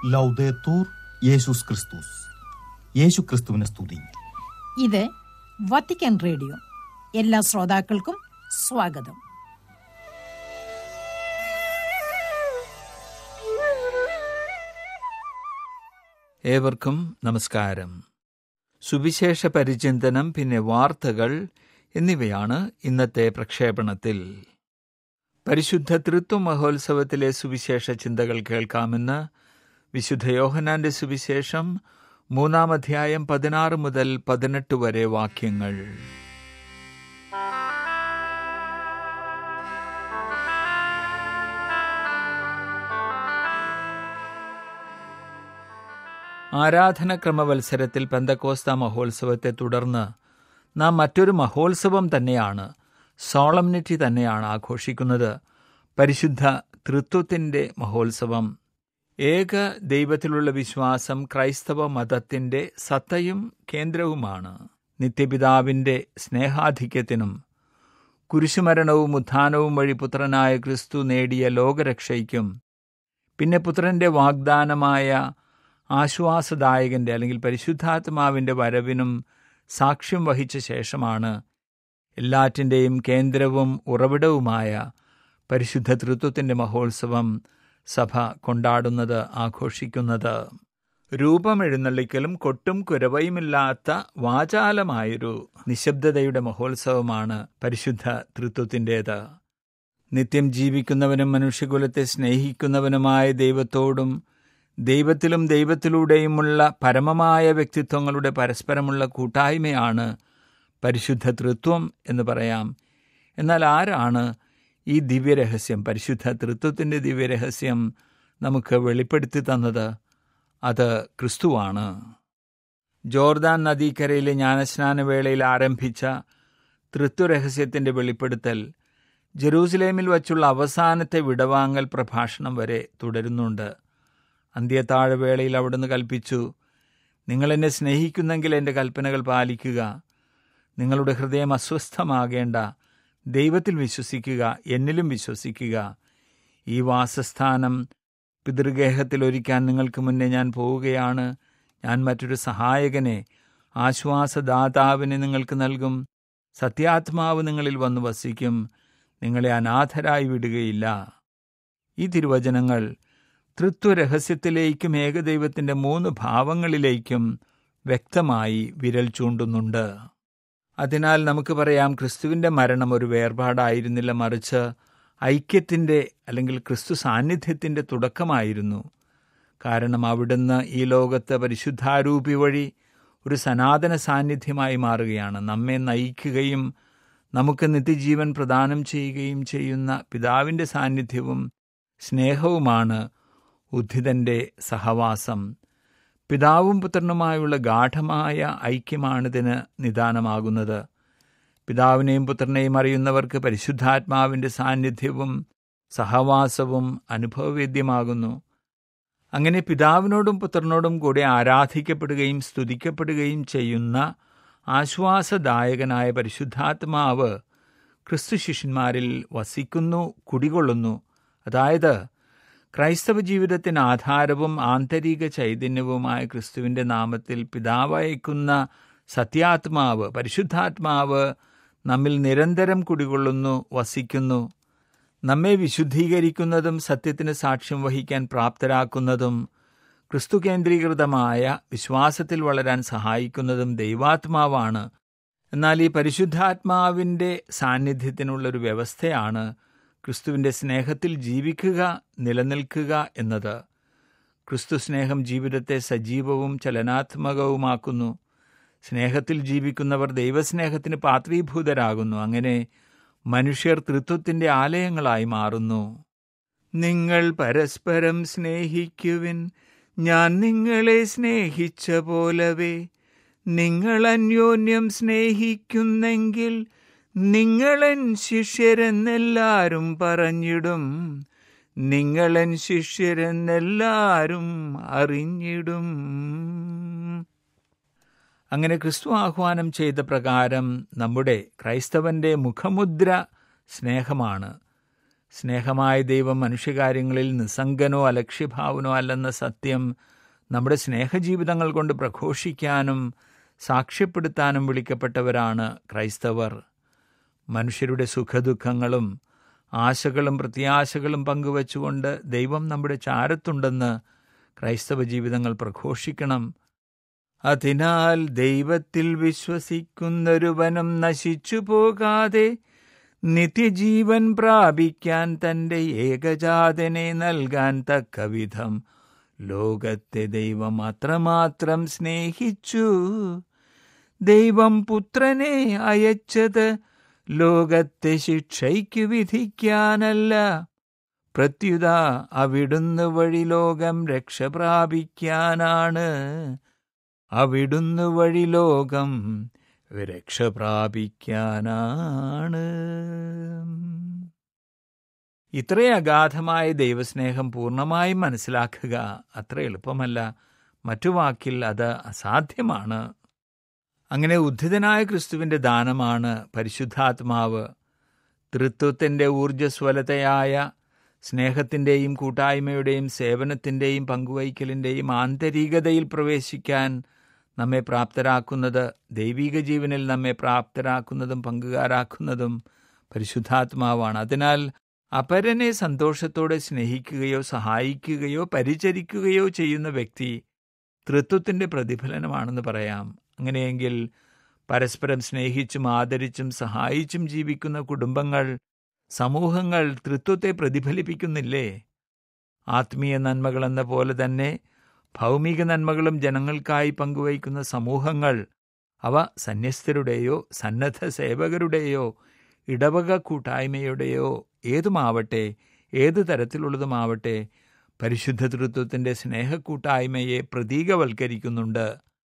ലൗദേത്തൂർ യേശുസ് ക്രിസ്തുസ്. യേശു ക്രിസ്തുവിനെ സ്തുതി. ഇത് വത്തിക്കാൻ റേഡിയോ. എല്ലാ ശ്രോതാക്കൾക്കും സ്വാഗതം. ഏവർക്കും നമസ്കാരം. സുവിശേഷ പരിചിന്തനം, പിന്നെ വാർത്തകൾ എന്നിവയാണ് ഇന്നത്തെ പ്രക്ഷേപണത്തിൽ. പരിശുദ്ധ തൃത്വ മഹോത്സവത്തിലെ സുവിശേഷ ചിന്തകൾ കേൾക്കാമെന്ന് വിശുദ്ധ യോഹന്നാന്റെ സുവിശേഷം 3-ാം അധ്യായം 16 മുതൽ 18 വരെ വാക്യങ്ങൾ. ആരാധനക്രമവത്സരത്തിൽ പെന്തക്കോസ്ത മഹോത്സവത്തെ തുടർന്ന് നാം മറ്റൊരു മഹോത്സവം തന്നെയാണ്, സോളംനിറ്റി തന്നെയാണ് ആഘോഷിക്കുന്നത്. പരിശുദ്ധ തൃത്വത്തിൻ്റെ മഹോത്സവം. ഏക ദൈവത്തിലുള്ള വിശ്വാസം ക്രൈസ്തവ മതത്തിൻ്റെ സത്തയും കേന്ദ്രവുമാണ്. നിത്യപിതാവിൻ്റെ സ്നേഹാധിക്യത്തിനും കുരിശുമരണവും ഉത്ഥാനവും വഴി പുത്രനായ ക്രിസ്തു നേടിയ ലോകരക്ഷയ്ക്കും, പിന്നെ പുത്രൻ്റെ വാഗ്ദാനമായ ആശ്വാസദായകൻ്റെ അല്ലെങ്കിൽ പരിശുദ്ധാത്മാവിൻ്റെ വരവിനും സാക്ഷ്യം വഹിച്ച ശേഷമാണ് എല്ലാറ്റിൻ്റെയും കേന്ദ്രവും ഉറവിടവുമായ പരിശുദ്ധ തൃത്വത്തിൻ്റെ മഹോത്സവം സഭ കൊണ്ടാടുന്നത്, ആഘോഷിക്കുന്നത്. രൂപമെഴുന്നള്ളിക്കലും കൊട്ടും കുരവയുമില്ലാത്ത വാചാലമായൊരു നിശബ്ദതയുടെ മഹോത്സവമാണ് പരിശുദ്ധ തൃത്വത്തിൻ്റേത്. നിത്യം ജീവിക്കുന്നവനും മനുഷ്യകുലത്തെ സ്നേഹിക്കുന്നവനുമായ ദൈവത്തോടും ദൈവത്തിലും ദൈവത്തിലൂടെയുമുള്ള പരമമായ വ്യക്തിത്വങ്ങളുടെ പരസ്പരമുള്ള കൂട്ടായ്മയാണ് പരിശുദ്ധ തൃത്വം എന്ന് പറയാം. എന്നാൽ ആരാണ് ഈ ദിവ്യരഹസ്യം, പരിശുദ്ധ തൃത്വത്തിൻ്റെ ദിവ്യരഹസ്യം നമുക്ക് വെളിപ്പെടുത്തി തന്നത്? അത് ക്രിസ്തുവാണ്. ജോർദാൻ നദീക്കരയിലെ ജ്ഞാനസ്നാനവേളയിൽ ആരംഭിച്ച തൃത്വരഹസ്യത്തിൻ്റെ വെളിപ്പെടുത്തൽ ജെറൂസലേമിൽ വച്ചുള്ള അവസാനത്തെ വിടവാങ്ങൽ പ്രഭാഷണം വരെ തുടരുന്നുണ്ട്. അന്ത്യത്താഴവേളയിൽ അവിടുന്ന് കൽപ്പിച്ചു, നിങ്ങളെന്നെ സ്നേഹിക്കുന്നെങ്കിൽ എൻ്റെ കൽപ്പനകൾ പാലിക്കുക. നിങ്ങളുടെ ഹൃദയം അസ്വസ്ഥമാകേണ്ട, ദൈവത്തിൽ വിശ്വസിക്കുക, എന്നിലും വിശ്വസിക്കുക. ഈ വാസസ്ഥാനം പിതൃഗേഹത്തിൽ ഒരുക്കാൻ നിങ്ങൾക്ക് മുന്നേ ഞാൻ പോവുകയാണ്. ഞാൻ മറ്റൊരു സഹായകനെ, ആശ്വാസദാതാവിനെ നിങ്ങൾക്ക് നൽകും. സത്യാത്മാവ് നിങ്ങളിൽ വന്നു വസിക്കും, നിങ്ങളെ അനാഥരായി വിടുകയില്ല. ഈ തിരുവചനങ്ങൾ തൃത്വരഹസ്യത്തിലേക്കും ഏകദൈവത്തിൻ്റെ 3 ഭാവങ്ങളിലേക്കും വ്യക്തമായി വിരൽ ചൂണ്ടുന്നുണ്ട്. അതിനാൽ നമുക്ക് പറയാം, ക്രിസ്തുവിൻ്റെ മരണം ഒരു വേർപാടായിരുന്നില്ല, മറിച്ച് ഐക്യത്തിൻ്റെ അല്ലെങ്കിൽ ക്രിസ്തു സാന്നിധ്യത്തിൻ്റെ തുടക്കമായിരുന്നു. കാരണം അവിടുന്ന് ഈ ലോകത്ത് പരിശുദ്ധാരൂപി വഴി ഒരു സനാതന സാന്നിധ്യമായി മാറുകയാണ്. നമ്മെ നയിക്കുകയും നമുക്ക് നിത്യജീവൻ പ്രദാനം ചെയ്യുകയും ചെയ്യുന്ന പിതാവിൻ്റെ സാന്നിധ്യവും സ്നേഹവുമാണ് ഉദ്ധിതൻ്റെ സഹവാസം. പിതാവും പുത്രനുമായുള്ള ഗാഠമായ ഐക്യമാണിതിന് നിദാനമാകുന്നത്. പിതാവിനെയും പുത്രനെയും അറിയുന്നവർക്ക് പരിശുദ്ധാത്മാവിൻ്റെ സാന്നിധ്യവും സഹവാസവും അനുഭവവേദ്യമാകുന്നു. അങ്ങനെ പിതാവിനോടും പുത്രനോടും കൂടി ആരാധിക്കപ്പെടുകയും സ്തുതിക്കപ്പെടുകയും ചെയ്യുന്ന ആശ്വാസദായകനായ പരിശുദ്ധാത്മാവ് ക്രിസ്തു ശിഷ്യന്മാരിൽ വസിക്കുന്നു, കുടികൊള്ളുന്നു. അതായത് ക്രൈസ്തവ ജീവിതത്തിന് ആധാരവും ആന്തരിക ചൈതന്യവുമായ ക്രിസ്തുവിൻ്റെ നാമത്തിൽ പിതാവ് അയക്കുന്ന സത്യാത്മാവ്, പരിശുദ്ധാത്മാവ് നമ്മിൽ നിരന്തരം കുടികൊള്ളുന്നു, വസിക്കുന്നു. നമ്മെ വിശുദ്ധീകരിക്കുന്നതും സത്യത്തിന് സാക്ഷ്യം വഹിക്കാൻ പ്രാപ്തരാക്കുന്നതും ക്രിസ്തു കേന്ദ്രീകൃതമായ വിശ്വാസത്തിൽ വളരാൻ സഹായിക്കുന്നതും ദൈവാത്മാവാണ്. എന്നാൽ ഈ പരിശുദ്ധാത്മാവിൻ്റെ സാന്നിധ്യത്തിനുള്ളൊരു വ്യവസ്ഥയാണ് ക്രിസ്തുവിൻ്റെ സ്നേഹത്തിൽ ജീവിക്കുക, നിലനിൽക്കുക എന്നത്. ക്രിസ്തു സ്നേഹം ജീവിതത്തെ സജീവവും ചലനാത്മകവുമാക്കുന്നു. സ്നേഹത്തിൽ ജീവിക്കുന്നവർ ദൈവസ്നേഹത്തിന് പാത്രീഭൂതരാകുന്നു. അങ്ങനെ മനുഷ്യർ തൃത്വത്തിൻ്റെ ആലയങ്ങളായി മാറുന്നു. നിങ്ങൾ പരസ്പരം സ്നേഹിക്കുവിൻ, ഞാൻ നിങ്ങളെ സ്നേഹിച്ച പോലവേ നിങ്ങൾ അന്യോന്യം സ്നേഹിക്കുന്നെങ്കിൽ നിങ്ങളൻ ശിഷ്യരെന്നെല്ലാരും പറഞ്ഞിടും, നിങ്ങളൻ ശിഷ്യരെന്നെല്ലാരും അറിഞ്ഞിടും. അങ്ങനെ ക്രിസ്തു ആഹ്വാനം ചെയ്ത പ്രകാരം നമ്മുടെ ക്രൈസ്തവൻ്റെ മുഖമുദ്ര സ്നേഹമാണ്. സ്നേഹമായ ദൈവം മനുഷ്യകാര്യങ്ങളിൽ നിസ്സംഗനോ അലക്ഷ്യഭാവനോ അല്ലെന്ന സത്യം നമ്മുടെ സ്നേഹജീവിതങ്ങൾ കൊണ്ട് പ്രഘോഷിക്കാനും സാക്ഷ്യപ്പെടുത്താനും വിളിക്കപ്പെട്ടവരാണ് ക്രൈസ്തവർ. മനുഷ്യരുടെ സുഖദുഃഖങ്ങളും ആശകളും പ്രത്യാശകളും പങ്കുവച്ചുകൊണ്ട് ദൈവം നമ്മുടെ ചാരത്തുണ്ടെന്ന് ക്രൈസ്തവ ജീവിതങ്ങൾ പ്രഘോഷിക്കണം. അതിനാൽ ദൈവത്തിൽ വിശ്വസിക്കുന്നൊരുവനും നശിച്ചു പോകാതെ നിത്യജീവൻ പ്രാപിക്കാൻ തൻ്റെ ഏകജാതനെ നൽകാൻ തക്കവിധം ലോകത്തെ ദൈവം അത്രമാത്രം സ്നേഹിച്ചു. ദൈവം പുത്രനെ അയച്ചത് ലോകത്തെ ശിക്ഷയ്ക്കു വിധിക്കാനല്ല, പ്രത്യുത അവിടുന്ന് വഴി ലോകം രക്ഷ പ്രാപിക്കാനാണ്. അവിടുന്ന് വഴി ലോകം രക്ഷ പ്രാപിക്കാനാണ്. ഇത്രേ അഗാധമായ ദൈവസ്നേഹം പൂർണ്ണമായും മനസ്സിലാക്കുക അത്ര എളുപ്പമല്ല. മറ്റു വാക്കിൽ അത് അസാധ്യമാണ്. അങ്ങനെ ഉദ്ധിതനായ ക്രിസ്തുവിൻ്റെ ദാനമാണ് പരിശുദ്ധാത്മാവ്. തൃത്വത്തിൻ്റെ ഊർജ്ജസ്വലതയായ സ്നേഹത്തിൻ്റെയും കൂട്ടായ്മയുടെയും സേവനത്തിൻ്റെയും പങ്കുവയ്ക്കലിൻ്റെയും ആന്തരികതയിൽ പ്രവേശിക്കാൻ നമ്മെ പ്രാപ്തരാക്കുന്നത്, ദൈവിക ജീവനിൽ നമ്മെ പ്രാപ്തരാക്കുന്നതും പങ്കുകാരാക്കുന്നതും പരിശുദ്ധാത്മാവാണ്. അതിനാൽ അപരനെ സന്തോഷത്തോടെ സ്നേഹിക്കുകയോ സഹായിക്കുകയോ പരിചരിക്കുകയോ ചെയ്യുന്ന വ്യക്തി തൃത്വത്തിൻ്റെ പ്രതിഫലനമാണെന്ന് പറയാം. അങ്ങനെയെങ്കിൽ പരസ്പരം സ്നേഹിച്ചും ആദരിച്ചും സഹായിച്ചും ജീവിക്കുന്ന കുടുംബങ്ങൾ, സമൂഹങ്ങൾ തൃത്വത്തെ പ്രതിഫലിപ്പിക്കുന്നില്ലേ? ആത്മീയ നന്മകളെന്ന പോലെ തന്നെ ഭൗമിക നന്മകളും ജനങ്ങൾക്കായി പങ്കുവയ്ക്കുന്ന സമൂഹങ്ങൾ, അവ സന്യസ്തരുടെയോ സന്നദ്ധ സേവകരുടെയോ ഇടവക കൂട്ടായ്മയുടെയോ ഏതുമാവട്ടെ, ഏതു തരത്തിലുള്ളതുമാവട്ടെ, പരിശുദ്ധ തൃത്വത്തിൻ്റെ സ്നേഹക്കൂട്ടായ്മയെ പ്രതീകവൽക്കരിക്കുന്നുണ്ട്.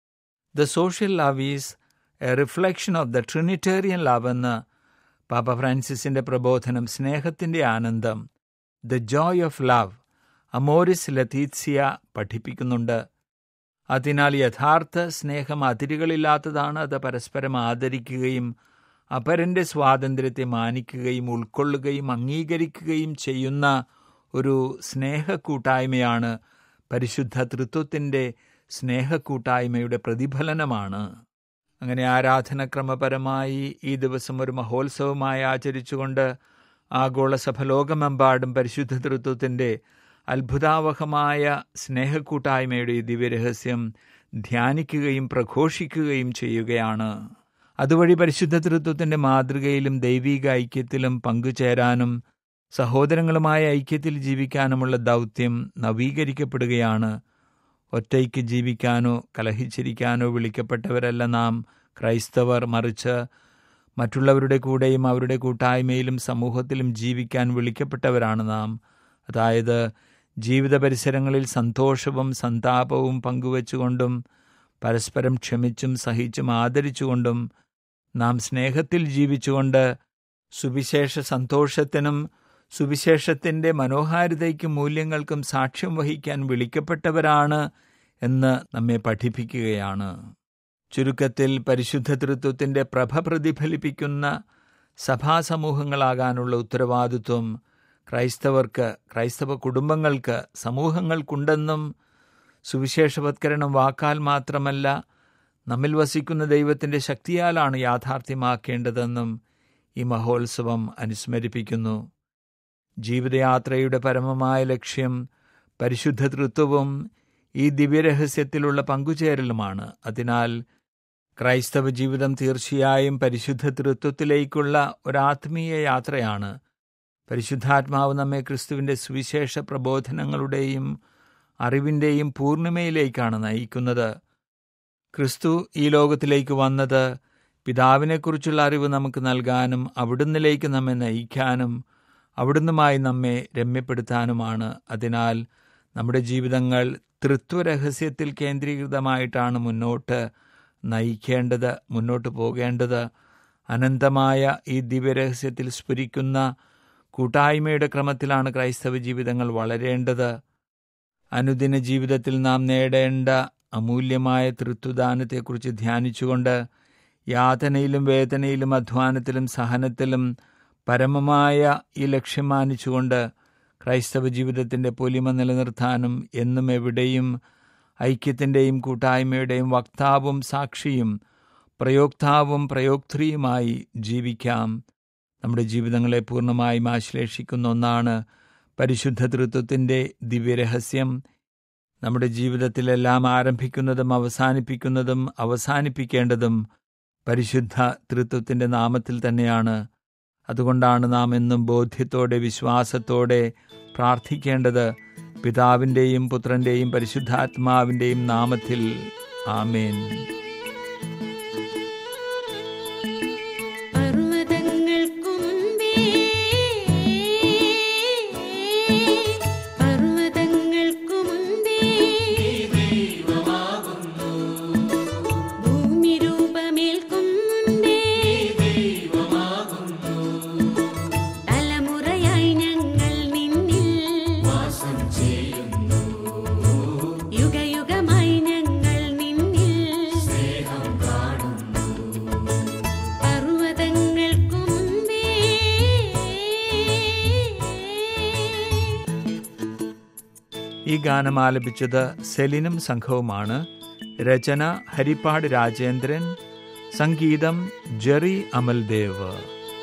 The social love is a reflection of the Trinitarian love എന്ന് പാപ്പ ഫ്രാൻസിസിൻ്റെ പ്രബോധനം സ്നേഹത്തിൻ്റെ ആനന്ദം, ദ ജോയ് ഓഫ് ലവ്, അമോരിസ് ലതീത്സിയ പഠിപ്പിക്കുന്നുണ്ട്. അതിനാൽ യഥാർത്ഥ സ്നേഹം അതിരുകളില്ലാത്തതാണ്. അത് പരസ്പരം ആദരിക്കുകയും അപരൻ്റെ സ്വാതന്ത്ര്യത്തെ മാനിക്കുകയും ഉൾക്കൊള്ളുകയും അംഗീകരിക്കുകയും ചെയ്യുന്ന ഒരു സ്നേഹക്കൂട്ടായ്മയാണ്. പരിശുദ്ധ തൃത്വത്തിൻ്റെ സ്നേഹക്കൂട്ടായ്മയുടെ പ്രതിഫലനമാണ്. അങ്ങനെ ആരാധനക്രമപരമായി ഈ ദിവസം ഒരു മഹോത്സവമായി ആചരിച്ചുകൊണ്ട് ആഗോളസഭ ലോകമെമ്പാടും പരിശുദ്ധ തൃത്വത്തിൻ്റെ അത്ഭുതാവഹമായ സ്നേഹക്കൂട്ടായ്മയുടെ ദിവ്യരഹസ്യം ധ്യാനിക്കുകയും പ്രഘോഷിക്കുകയും ചെയ്യുകയാണ്. അതുവഴി പരിശുദ്ധ തൃത്വത്തിൻ്റെ മാതൃകയിലും ദൈവിക ഐക്യത്തിലും പങ്കുചേരാനും സഹോദരങ്ങളുമായ ഐക്യത്തിൽ ജീവിക്കാനുമുള്ള ദൗത്യം നവീകരിക്കപ്പെടുകയാണ്. ഒറ്റയ്ക്ക് ജീവിക്കാനോ കലഹിച്ചിരിക്കാനോ വിളിക്കപ്പെട്ടവരല്ല നാം ക്രൈസ്തവർ, മറിച്ച് മറ്റുള്ളവരുടെ കൂടെയും അവരുടെ കൂട്ടായ്മയിലും സമൂഹത്തിലും ജീവിക്കാൻ വിളിക്കപ്പെട്ടവരാണ് നാം. അതായത് ജീവിത പരിസരങ്ങളിൽ സന്തോഷവും സന്താപവും പങ്കുവച്ചുകൊണ്ടും പരസ്പരം ക്ഷമിച്ചും സഹിച്ചും ആദരിച്ചുകൊണ്ടും നാം സ്നേഹത്തിൽ ജീവിച്ചുകൊണ്ട് സുവിശേഷ സന്തോഷത്തിനും സുവിശേഷത്തിൻ്റെ മനോഹാരിതയ്ക്കും മൂല്യങ്ങൾക്കും സാക്ഷ്യം വഹിക്കാൻ വിളിക്കപ്പെട്ടവരാണ് എന്ന് നമ്മെ പഠിപ്പിക്കുകയാണ്. ചുരുക്കത്തിൽ പരിശുദ്ധ തൃത്വത്തിൻ്റെ പ്രഭ പ്രതിഫലിപ്പിക്കുന്ന സഭാസമൂഹങ്ങളാകാനുള്ള ഉത്തരവാദിത്വം ക്രൈസ്തവർക്ക്, ക്രൈസ്തവ കുടുംബങ്ങൾക്ക്, സമൂഹങ്ങൾക്കുണ്ടെന്നും സുവിശേഷവത്കരണം വാക്കാൽ മാത്രമല്ല നമ്മിൽ വസിക്കുന്ന ദൈവത്തിൻ്റെ ശക്തിയാലാണ് യാഥാർത്ഥ്യമാക്കേണ്ടതെന്നും ഈ മഹോത്സവം അനുസ്മരിപ്പിക്കുന്നു. ജീവിതയാത്രയുടെ പരമമായ ലക്ഷ്യം പരിശുദ്ധ തൃത്വവും ഈ ദിവ്യരഹസ്യത്തിലുള്ള പങ്കുചേരലുമാണ്. അതിനാൽ ക്രൈസ്തവ ജീവിതം തീർച്ചയായും പരിശുദ്ധ തൃത്വത്തിലേക്കുള്ള ഒരാത്മീയ യാത്രയാണ്. പരിശുദ്ധാത്മാവ് നമ്മെ ക്രിസ്തുവിൻ്റെ സുവിശേഷ പ്രബോധനങ്ങളുടെയും അറിവിൻ്റെയും പൂർണ്ണിമയിലേക്കാണ് നയിക്കുന്നത്. ക്രിസ്തു ഈ ലോകത്തിലേക്ക് വന്നത് പിതാവിനെക്കുറിച്ചുള്ള അറിവ് നമുക്ക് നൽകാനും അവിടുന്നിലേക്ക് നമ്മെ നയിക്കാനും അവിടുന്നുമായി നമ്മെ രമ്യപ്പെടുത്താനുമാണ്. അതിനാൽ നമ്മുടെ ജീവിതങ്ങൾ തൃത്വരഹസ്യത്തിൽ കേന്ദ്രീകൃതമായിട്ടാണ് മുന്നോട്ട് നയിക്കേണ്ടത്, മുന്നോട്ട് പോകേണ്ടത്. അനന്തമായ ഈ ദിവ്യരഹസ്യത്തിൽ സ്ഫുരിക്കുന്ന കൂട്ടായ്മയുടെ ക്രമത്തിലാണ് ക്രൈസ്തവ ജീവിതങ്ങൾ വളരേണ്ടത്. അനുദിന ജീവിതത്തിൽ നാം നേടേണ്ട അമൂല്യമായ തൃത്വദാനത്തെക്കുറിച്ച് ധ്യാനിച്ചുകൊണ്ട് യാതനയിലും വേദനയിലും അധ്വാനത്തിലും സഹനത്തിലും പരമമായ ഈ ലക്ഷ്യം മാനിച്ചുകൊണ്ട് ക്രൈസ്തവ ജീവിതത്തിൻ്റെ പൊലിമ നിലനിർത്താനും എന്നും എവിടെയും ഐക്യത്തിൻ്റെയും കൂട്ടായ്മയുടെയും വക്താവും സാക്ഷിയും പ്രയോക്താവും പ്രയോക്ത്രിയുമായി ജീവിക്കാം. നമ്മുടെ ജീവിതങ്ങളെ പൂർണ്ണമായും ആശ്ലേഷിക്കുന്ന ഒന്നാണ് പരിശുദ്ധ തൃത്വത്തിൻ്റെ ദിവ്യരഹസ്യം. നമ്മുടെ ജീവിതത്തിലെല്ലാം ആരംഭിക്കുന്നതും അവസാനിപ്പിക്കേണ്ടതും പരിശുദ്ധ തൃത്വത്തിൻ്റെ നാമത്തിൽ തന്നെയാണ്. അതുകൊണ്ടാണ് നാം എന്നും ബോധ്യത്തോടെ വിശ്വാസത്തോടെ പ്രാർത്ഥിക്കേണ്ടത്. പിതാവിൻ്റെയും പുത്രൻ്റെയും പരിശുദ്ധാത്മാവിൻ്റെയും നാമത്തിൽ. ആമേൻ. ഈ ഗാനം ആലപിച്ചത് സെലിനും സംഘവുമാണ്. രചന ഹരിപ്പാട് രാജേന്ദ്രൻ, സംഗീതം ജെറി അമൽദേവ്.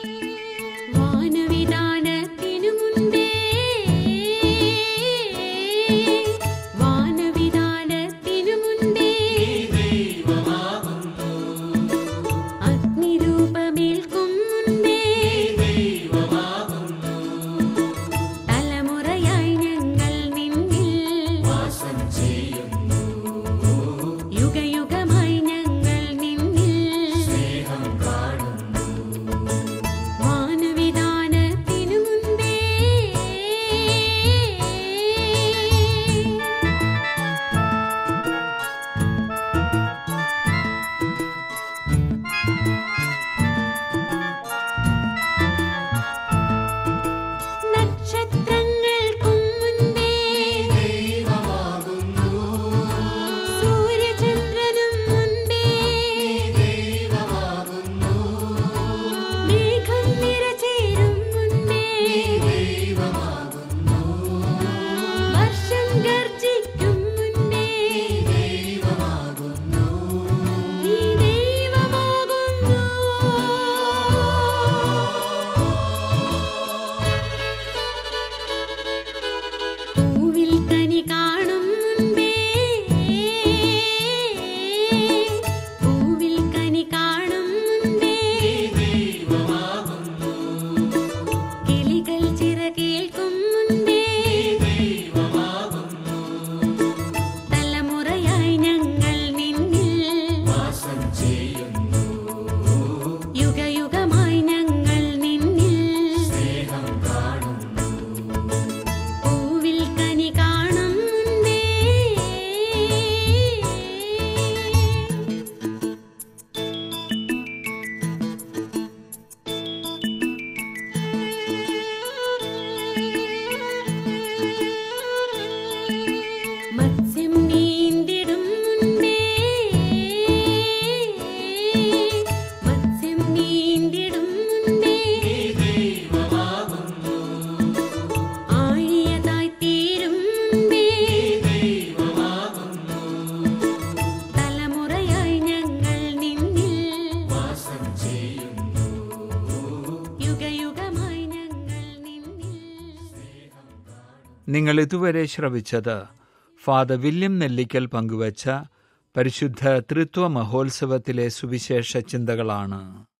നിങ്ങൾ ഇതുവരെ ശ്രവിച്ചത് ഫാദർ വില്യം നെല്ലിക്കൽ പങ്കുവച്ച പരിശുദ്ധ തൃത്വ മഹോത്സവത്തിലെ സുവിശേഷ ചിന്തകളാണ്.